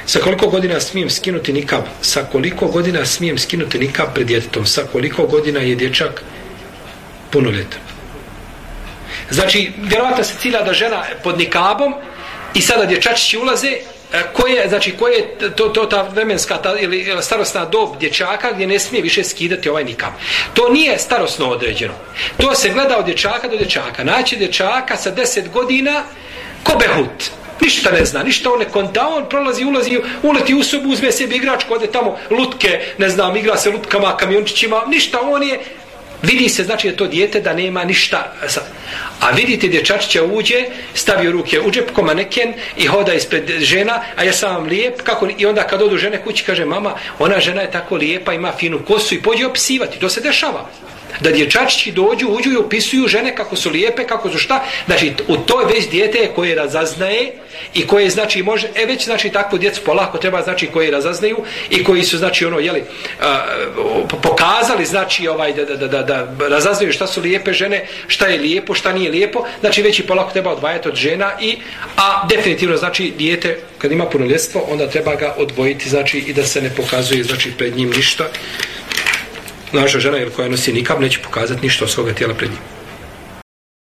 Sa koliko godina smijem skinuti nikab? Sa koliko godina smijem skinuti nikab pred djetetom? Sa koliko godina je dječak punoljetan? Znači, vjerovatno se cilja da žena pod nikabom i sada dječačići ulaze, koje je ta vremenska ili starosna dob dječaka gdje ne smije više skidati ovaj nikab. To nije starosno određeno. To se gleda od dječaka do dječaka. Naći dječaka sa 10 godina ko behut. Ništa ne zna, ništa on ne konta, on prolazi, uleti u sobu, uzme sebi igračku, ode tamo lutke, ne znam, igra se lutkama, kamiončićima, ništa, on je, vidi se, znači da to dijete da nema ništa. A vidite, dječačića uđe, stavi u ruke u džep ko maneken i hoda ispred žena, a ja sam vam lijep, kako, i onda kad odu žene kući kaže mama, ona žena je tako lijepa, ima finu kosu i pođe opisivati, to se dešava. Da dječačići dođu, uđu i opisuju žene kako su lijepe, kako su šta. Znači, u toj već dijete koje razaznaje i koje, znači, može, već, znači, takvu djecu polako treba, znači, koji razaznaju i koji su, znači, pokazali, znači, da razaznaju šta su lijepe žene, šta je lijepo, šta nije lijepo, znači, već i polako treba odvajati od žena a definitivno, znači, dijete, kad ima punoljetstvo, onda treba ga odvojiti, znači, i da se ne pokazuje, znači, pred njim ništa. Naša žena koja nosi nikab neće pokazati ništa od svoga tijela pred njim.